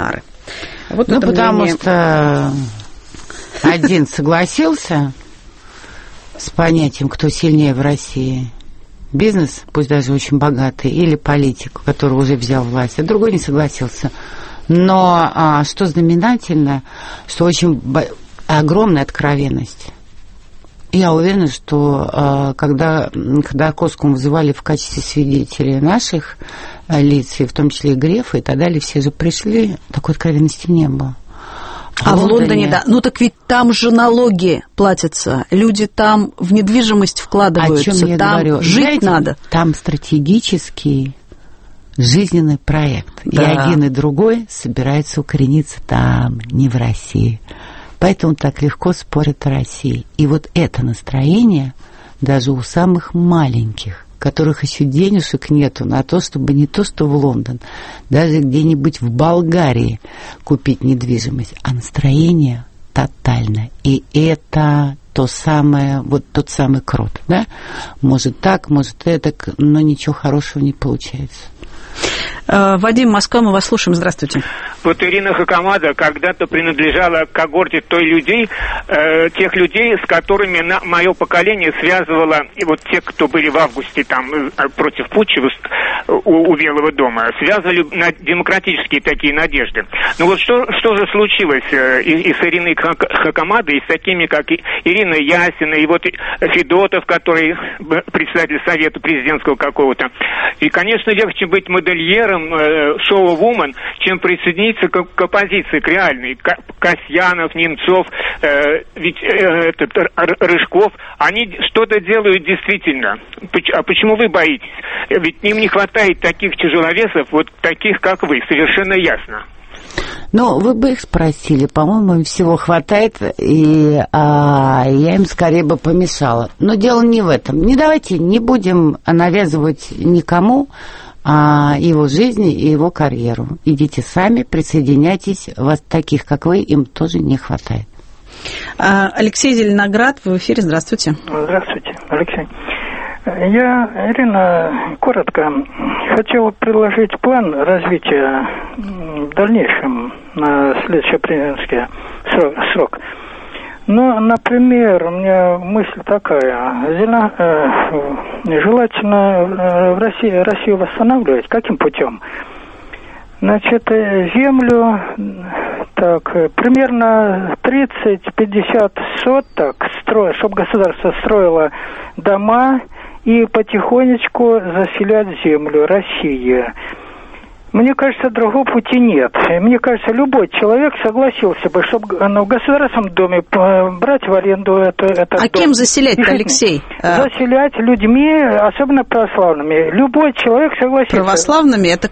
Вот потому что один согласился с понятием, кто сильнее в России. Бизнес, пусть даже очень богатый, или политик, который уже взял власть, а другой не согласился. Но что знаменательно, что очень огромная откровенность. Я уверена, что когда Ходорковскому вызывали в качестве свидетелей наших лиц, и в том числе и Грефа, и так далее, все же пришли, такой откровенности не было. А в Лондоне, да. Ну так ведь там же налоги платятся, люди там в недвижимость вкладываются, о чем я там говорю? жить Знаете, надо. Там стратегический жизненный проект. Да. И один, и другой собираются укорениться там, не в России. Поэтому так легко спорят о России. И вот это настроение даже у самых маленьких, которых еще денежек нету на то, чтобы не то, что в Лондон, даже где-нибудь в Болгарии купить недвижимость, а настроение тотально. И это то самое, вот тот самый крот, да? Может так, может эдак, но ничего хорошего не получается. Вадим, Москва, мы вас слушаем. Здравствуйте. Вот Ирина Хакамада когда-то принадлежала к когорте тех людей, с которыми мое поколение связывало, и вот те, кто были в августе там против путча у Белого дома, связывали демократические такие надежды. Ну вот что же случилось и с Ириной Хакамадой, и с такими, как Ирина Ясина, и вот Федотов, который председатель совета президентского какого-то. И, конечно, легче быть модельером, шоу-вумен, чем присоединиться к оппозиции, к реальной. Касьянов, Немцов, Рыжков, они что-то делают действительно. А почему вы боитесь? Ведь им не хватает таких тяжеловесов, вот таких, как вы, совершенно ясно. Ну, вы бы их спросили, по-моему, им всего хватает, и я им скорее бы помешала. Но дело не в этом. Давайте не будем навязывать никому его жизни и его карьеру. Идите сами, присоединяйтесь. Вас таких, как вы, им тоже не хватает. Алексей Зеленоград, в эфире. Здравствуйте. Здравствуйте, Алексей. Я, Ирина, коротко хотел предложить план развития в дальнейшем на следующий президентский срок. Ну, например, у меня мысль такая. Желательно в Россию восстанавливать. Каким путем? Значит, землю примерно 30-50 соток чтобы государство строило дома и потихонечку заселять землю России. Мне кажется, другого пути нет. Мне кажется, любой человек согласился бы, чтобы в государственном доме брать в аренду этот дом. Кем заселять-то, Алексей? Заселять людьми, особенно православными. Любой человек согласится. Православными? Это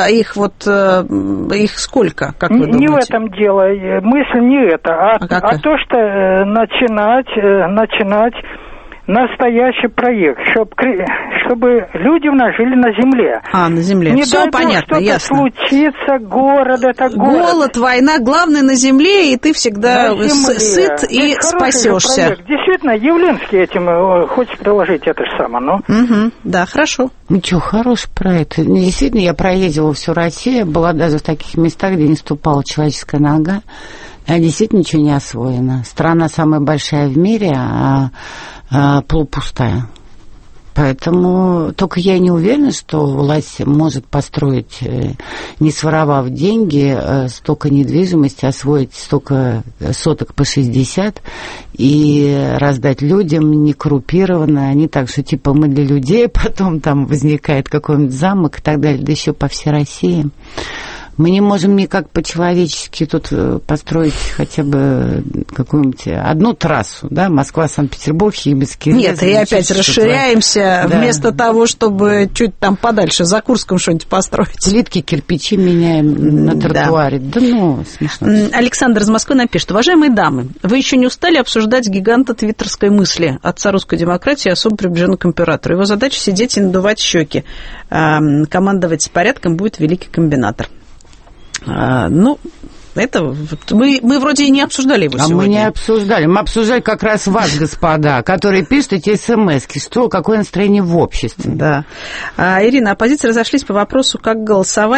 их сколько, как вы думаете? Не в этом дело. Мысль не это, а то, что начинать настоящий проект, чтобы люди у нас жили на земле. На земле. Не все понятно, ясно. Случится, город. Голод, война, главное на земле, и ты всегда сыт и спасешься. Действительно, Явлинский этим хочет приложить это же самое, да, хорошо. Ничего хорошего про это. Действительно, я проездила всю Россию, была даже в таких местах, где не ступала человеческая нога. Действительно, ничего не освоено. Страна самая большая в мире, полупустая. Поэтому только я не уверена, что власть может построить, не своровав деньги, столько недвижимости, освоить столько соток по 60 и раздать людям некоррумпированно. Они так, что типа мы для людей, потом там возникает какой-нибудь замок и так далее, да еще по всей России. Мы не можем никак по-человечески тут построить хотя бы какую-нибудь одну трассу, да, Москва-Санкт-Петербург, Химический лес. Нет, и опять расширяемся, вместо того, чтобы чуть там подальше, за Курском что-нибудь построить. Плитки, кирпичи меняем на тротуаре. Смешно. Александр из Москвы напишет: уважаемые дамы, вы еще не устали обсуждать гиганта твиттерской мысли, отца русской демократии, особо приближенного к императору. Его задача сидеть и надувать щеки. Командовать порядком будет великий комбинатор. Это мы вроде и не обсуждали его сегодня. Мы не обсуждали. Мы обсуждали как раз вас, господа, которые пишут эти смс-ки. Какое настроение в обществе. Да. Ирина, оппозиция разошлись по вопросу, как голосовать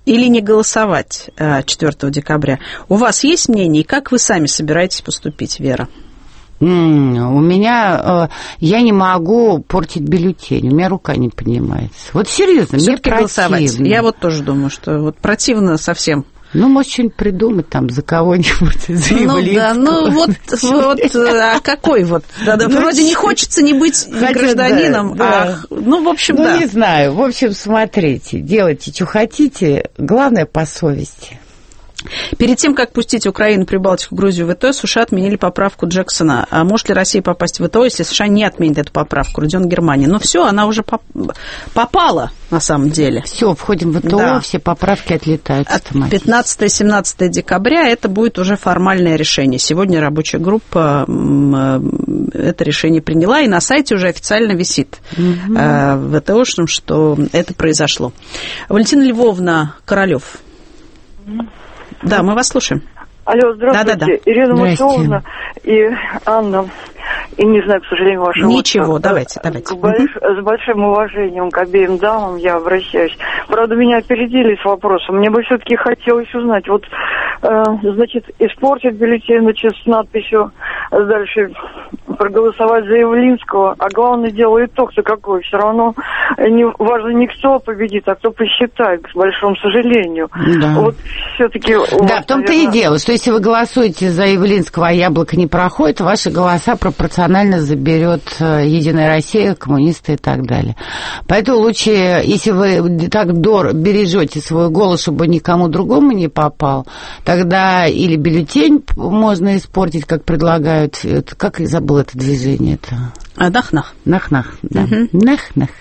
или не голосовать 4 декабря? У вас есть мнение, и как вы сами собираетесь поступить, Вера? У меня... Я не могу портить бюллетень, у меня рука не поднимается. Вот серьезно, мне противно. Голосовать. Я вот тоже думаю, что вот противно совсем. Ну, может, что-нибудь придумать там за кого-нибудь, за Явлинского. А какой вот? Вроде не хочется не быть гражданином, в общем, да. Ну, не знаю, в общем, смотрите, делайте, что хотите, главное, по совести. Перед тем, как пустить Украину, Прибалтику, Грузию в ВТО, США отменили поправку Джексона. А может ли Россия попасть в ВТО, если США не отменит эту поправку? Родион Германия. Но все, она уже попала, на самом деле. Все, входим в ВТО, да. Все поправки отлетают. 15-17 декабря это будет уже формальное решение. Сегодня рабочая группа это решение приняла, и на сайте уже официально висит ВТОшным, что это произошло. Валентина Львовна Королёв. Да, мы вас слушаем. Алло, здравствуйте. Да. Ирина Масовна и Анна. И не знаю, к сожалению, вашего Ничего, давайте. С большим уважением к обеим дамам я обращаюсь. Правда, меня опередили с вопросом. Мне бы все-таки хотелось узнать. Вот, значит, испортить бюллетень, с надписью дальше проголосовать за Явлинского. А главное дело итог-то какой. Все равно важно не кто победит, а кто посчитает, к большому сожалению. Да. Вот все-таки... Да, в том-то и дело, что если вы голосуете за Явлинского, а Яблоко не проходит, ваши голоса пропорционально заберет Единая Россия, коммунисты и так далее. Поэтому лучше, если вы так бережете свой голос, чтобы никому другому не попал, тогда или бюллетень можно испортить, как предлагают. Как я забыла это движение-то? Нах-нах. Нах-нах, да. Нах-нах.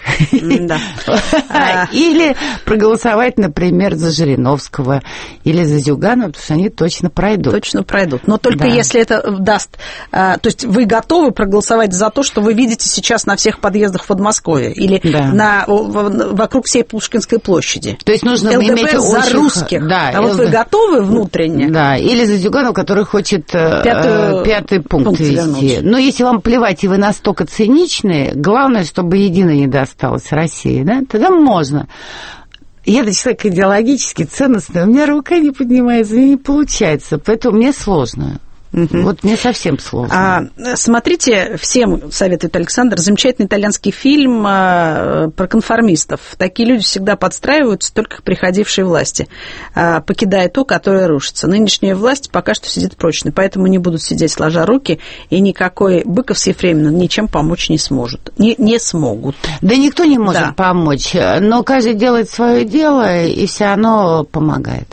Или проголосовать, например, за Жириновского или за Зюганова, потому что они точно пройдут. Точно пройдут. Но только если это даст... То есть вы готовы проголосовать за то, что вы видите сейчас на всех подъездах в Подмосковье или вокруг всей Пушкинской площади. То есть нужно иметь за русских. Да, вот вы готовы внутренне? Да, или за Зюганова, который хочет пятый пункт ввести. Но если вам плевать, и вы настолько циничные, главное, чтобы едино не досталось России, да, тогда можно. Я человек идеологически ценностный, у меня рука не поднимается, мне не получается, поэтому мне сложно. Вот мне совсем сложно. Смотрите, всем советует Александр, замечательный итальянский фильм про конформистов. Такие люди всегда подстраиваются только к приходившей власти, покидая ту, которая рушится. Нынешняя власть пока что сидит прочно, поэтому не будут сидеть сложа руки, и никакой Быков с Ефремовым ничем помочь не сможет. Не смогут. Да никто не может помочь, но каждый делает свое дело, и все равно помогает.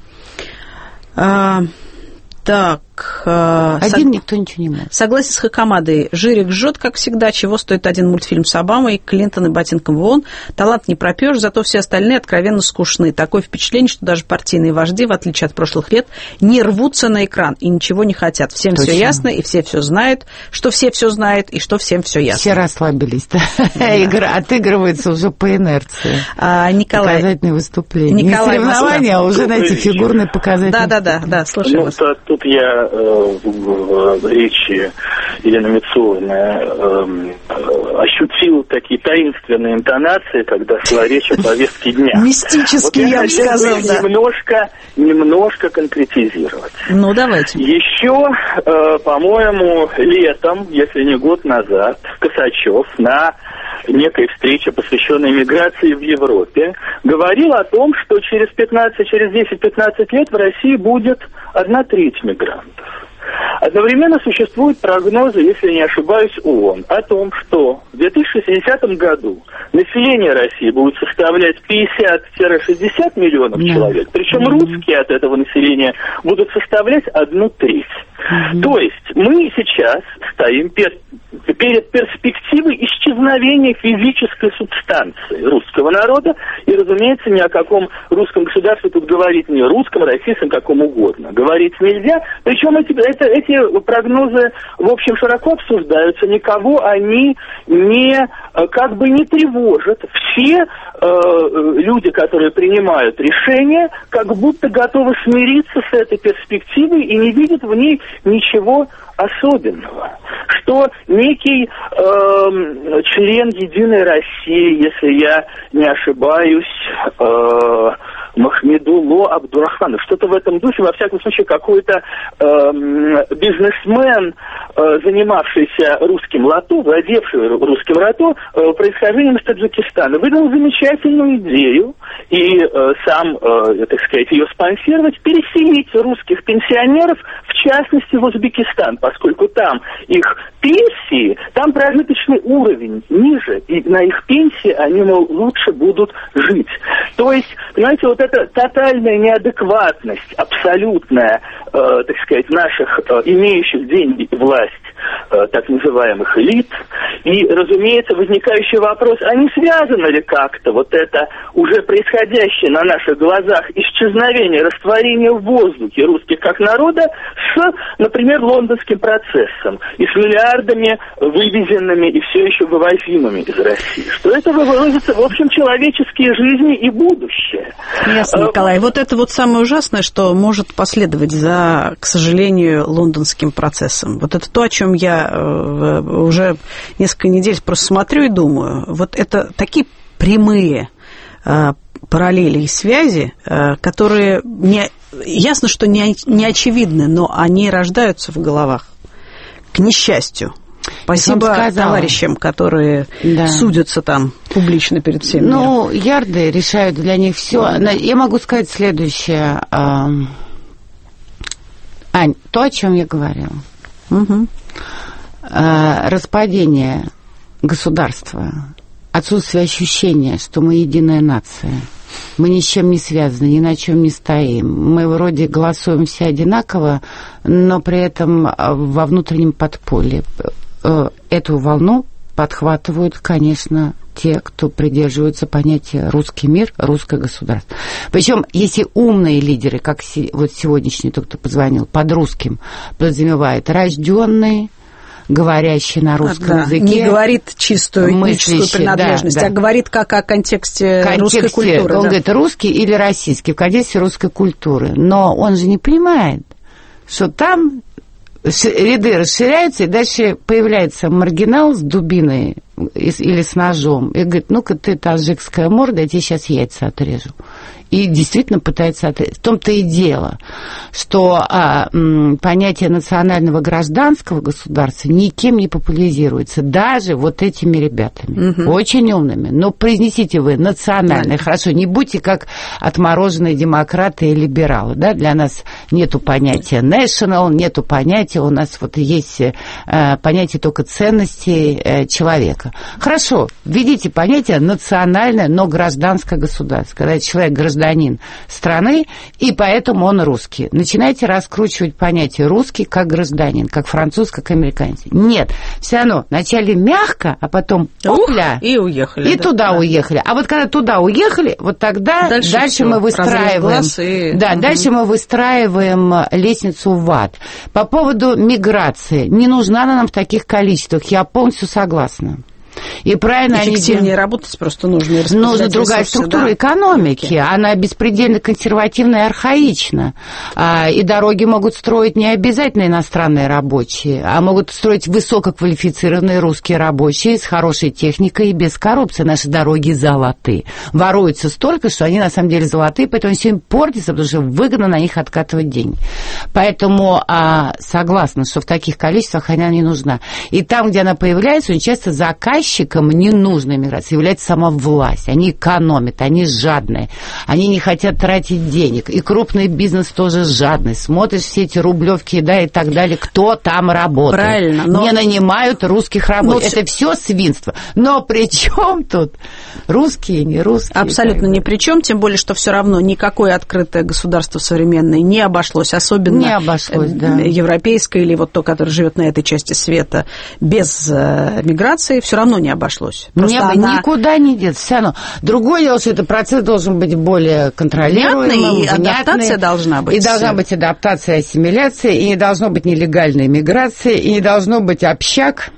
Так. Один никто ничего не может. Согласен с Хакамадой. Жирик жжет, как всегда. Чего стоит один мультфильм с Обамой, Клинтон и ботинком в ООН. Талант не пропьешь, зато все остальные откровенно скучны. Такое впечатление, что даже партийные вожди, в отличие от прошлых лет, не рвутся на экран и ничего не хотят. Всем все ясно, и все знают, что все знают, и что всем все ясно. Все расслабились. Игра отыгрывается уже по инерции. Показательные выступления. Не соревнования, а уже, знаете, фигурные показатели. Да, слушаю вас. Тут я в речи Елены Мицулиной ощутил такие таинственные интонации, когда шла речь о повестке дня. Мистические, я бы сказал, да. Немножко конкретизировать. Ну, давайте. Еще, по-моему, летом, если не год назад, Косачев на некой встрече, посвященной миграции в Европе, говорил о том, что через 10-15 лет в России будет 1/3 мигрантов. Одновременно существуют прогнозы, если не ошибаюсь, ООН, о том, что в 2060 году население России будет составлять 50-60 миллионов человек, причем русские от этого населения будут составлять 1/3. То есть мы сейчас стоим перед перспективой исчезновения физической субстанции русского народа, и, разумеется, ни о каком русском государстве тут говорить не русском, российском, каком угодно. Говорить нельзя, причем эти прогнозы, в общем, широко обсуждаются, никого они не тревожат. Все люди, которые принимают решения, как будто готовы смириться с этой перспективой и не видят в ней ничего особенного. Что некий член Единой России, если я не ошибаюсь, Махмедулло Абдурахманов. Что-то в этом духе, во всяком случае, какой-то бизнесмен, занимавшийся русским лото, владевший русским лото, происхождением из Таджикистана, выдал замечательную идею и сам, так сказать, ее спонсировать, переселить русских пенсионеров, в частности, в Узбекистан, поскольку там их пенсии, там прожиточный уровень ниже, и на их пенсии они, мол, лучше будут жить. То есть, понимаете, вот эта тотальная неадекватность, абсолютная, так сказать, наших имеющих деньги и власть, так называемых элит, и, разумеется, возникающий вопрос, а не связано ли как-то вот это уже происходящее на наших глазах исчезновение, растворение в воздухе русских как народа с, например, лондонским процессом и с миллиардами вывезенными и все еще вывозимыми из России, что это вывозится, в общем, человеческие жизни и будущее. Ясно, Николай. Вот это вот самое ужасное, что может последовать за, к сожалению, лондонским процессом. Вот это то, о чем я уже несколько недель просто смотрю и думаю. Вот это такие прямые параллели и связи, которые ясно, что не очевидны, но они рождаются в головах, к несчастью. Спасибо товарищам, которые судятся там публично перед всеми. Ну, ярды решают для них все. Я могу сказать следующее. Ань, то, о чем я говорила. Угу. Распадение государства, отсутствие ощущения, что мы единая нация. Мы ни с чем не связаны, ни на чем не стоим. Мы вроде голосуем все одинаково, но при этом во внутреннем подполье. Эту волну подхватывают, конечно, те, кто придерживаются понятия «русский мир», «русское государство». Причем, если умные лидеры, как вот сегодняшний тот, кто позвонил, под русским подразумевает рожденные, говорящий на русском языке. Не говорит чистую этническую принадлежность, а говорит как о контексте русской культуры. Он говорит русский или российский, в контексте русской культуры. Но он же не понимает, что там ряды расширяются, и дальше появляется маргинал с дубиной или с ножом, и говорит, ну-ка ты таджикская морда, я тебе сейчас яйца отрежу. И действительно пытается отрезать. В том-то и дело, что понятие национального гражданского государства никем не популяризируется, даже вот этими ребятами, очень умными. Но произнесите вы национальное, хорошо, не будьте как отмороженные демократы и либералы, да, для нас нету понятия national, нету понятия, у нас вот есть понятие только ценностей человека. Хорошо, введите понятие национальное, но гражданское государство, когда человек гражданин страны, и поэтому он русский. Начинайте раскручивать понятие русский как гражданин, как француз, как американец. Нет, все равно вначале мягко, а потом опля, и уехали. И туда уехали. А вот когда туда уехали, вот тогда дальше мы выстраиваем, дальше мы выстраиваем лестницу в ад. По поводу миграции. Не нужна она нам в таких количествах. Я полностью согласна. И правильно эффективнее работать просто нужно. Нужна другая структура экономики. Она беспредельно консервативна и архаична. И дороги могут строить не обязательно иностранные рабочие, а могут строить высококвалифицированные русские рабочие с хорошей техникой и без коррупции. Наши дороги золотые. Воруются столько, что они на самом деле золотые, поэтому все им портятся, потому что выгодно на них откатывать деньги. Поэтому согласна, что в таких количествах она не нужна. И там, где она появляется, очень часто заказчикам не нужна миграция, является сама власть. Они экономят, они жадные, они не хотят тратить денег. И крупный бизнес тоже жадный. Смотришь все эти рублевки, да, и так далее, кто там работает. Правильно. Но... Не нанимают русских рабочих. Это все свинство. Но при чем тут русские, не русские? Абсолютно ни при чем, тем более, что все равно никакое открытое государство современное не обошлось, особенно европейское или вот то, которое живет на этой части света без миграции, все равно не обошлось. Никуда не деться. Все равно. Другое дело, что этот процесс должен быть более контролируемым, и адаптация должна быть. И должна быть адаптация, ассимиляция, и не должно быть нелегальной миграции, и не должно быть общак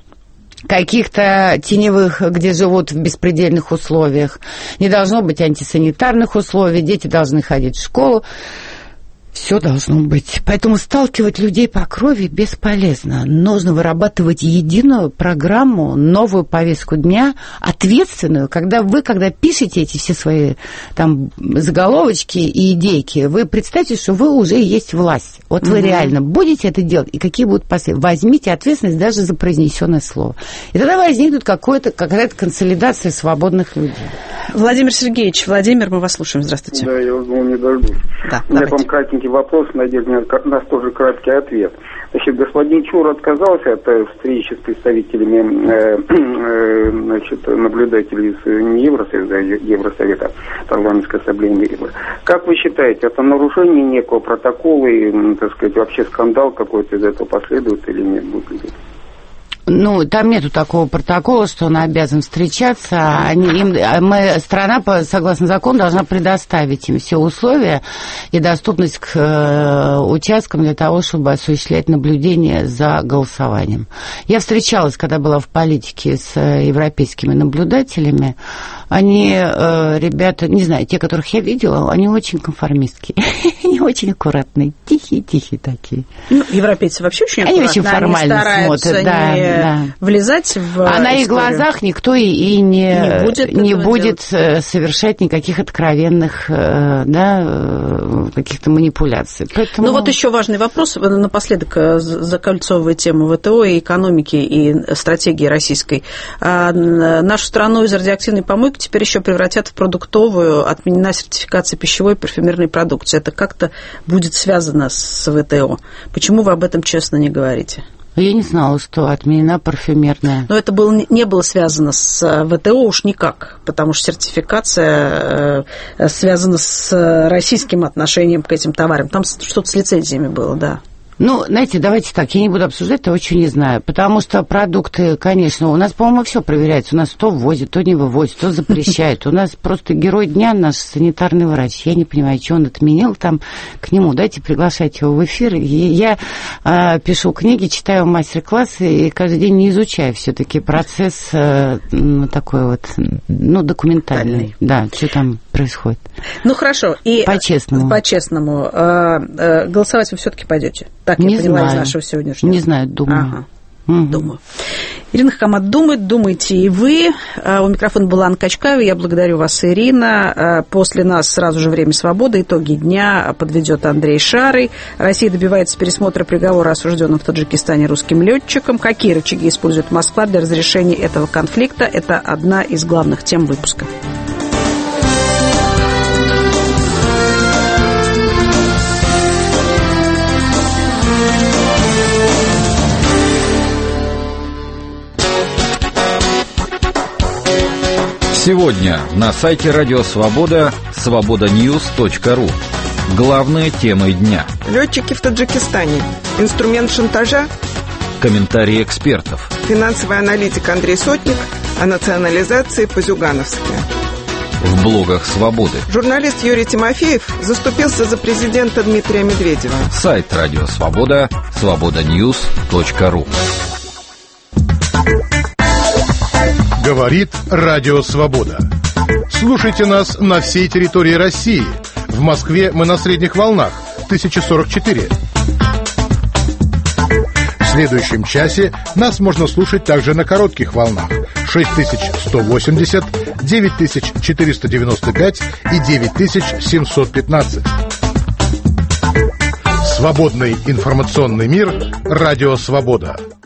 каких-то теневых, где живут в беспредельных условиях. Не должно быть антисанитарных условий, дети должны ходить в школу. Все должно быть. Поэтому сталкивать людей по крови бесполезно. Нужно вырабатывать единую программу, новую повестку дня, ответственную. Когда пишете эти все свои там заголовочки и идейки, вы представьте, что вы уже есть власть. Вот вы реально будете это делать, и какие будут последствия. Возьмите ответственность даже за произнесенное слово. И тогда возникнет какая-то консолидация свободных людей. Владимир Сергеевич, мы вас слушаем. Здравствуйте. Да, я думал, не дождусь. Да, у меня к вам кратенький вопрос, надеюсь, у нас тоже краткий ответ. Значит, господин Чур отказался от встречи с представителями наблюдателей из не Евросоюза, а Евросовета, парламентской ассамблеи. Как вы считаете, это нарушение некого протокола и, так сказать, вообще скандал какой-то из этого последует или нет? Ну, там нету такого протокола, что он обязан встречаться. Страна, согласно закону, должна предоставить им все условия и доступность к участкам для того, чтобы осуществлять наблюдение за голосованием. Я встречалась, когда была в политике, с европейскими наблюдателями. Они, ребята, не знаю, те, которых я видела, они очень конформистские, они очень аккуратные, тихие такие. Ну, европейцы вообще очень аккуратные. Они очень формально смотрят, да. Влезать в А на их глазах никто и не будет совершать никаких откровенных каких-то манипуляций. Поэтому... Ну вот еще важный вопрос. Напоследок закольцовывая тему ВТО и экономики, и стратегии российской. Нашу страну из радиоактивной помойки теперь еще превратят в продуктовую, отменена сертификация пищевой и парфюмерной продукции. Это как-то будет связано с ВТО. Почему вы об этом честно не говорите? Я не знала, что отменена парфюмерная. Но это не было связано с ВТО уж никак, потому что сертификация связана с российским отношением к этим товарам. Там что-то с лицензиями было, да. Ну, знаете, давайте так, я не буду обсуждать того, чего не знаю, потому что продукты, конечно, у нас, по-моему, все проверяется. У нас то ввозят, то не вывозят, то запрещают. У нас просто герой дня наш санитарный врач. Я не понимаю, что он отменил там к нему. Дайте приглашать его в эфир. Я пишу книги, читаю мастер-классы и каждый день не изучаю все-таки процесс такой вот, документальный. Да, что там происходит. Ну, хорошо. И по-честному. По-честному. Голосовать вы все-таки пойдете? Так, я поняла из нашего сегодняшнего. Не знаю, думаю. Ага. Думаю. Ирина Хакамад думает, думаете и вы. У микрофона была Анна Качкаева. Я благодарю вас, Ирина. После нас сразу же «Время свободы». Итоги дня подведет Андрей Шарый. Россия добивается пересмотра приговора осужденным в Таджикистане русским летчикам. Какие рычаги использует Москва для разрешения этого конфликта? Это одна из главных тем выпуска. Сегодня на сайте Радио Свобода свободаньюз.ру. Главные темы дня. Летчики в Таджикистане. Инструмент шантажа. Комментарии экспертов. Финансовый аналитик Андрей Сотник о национализации по-зюгановски. В блогах Свободы. Журналист Юрий Тимофеев заступился за президента Дмитрия Медведева. Сайт Радио Свобода свободаньюз.ру. Говорит Радио Свобода. Слушайте нас на всей территории России. В Москве мы на средних волнах 1044. В следующем часе нас можно слушать также на коротких волнах 6180, 9495 и 9715. Свободный информационный мир. Радио Свобода.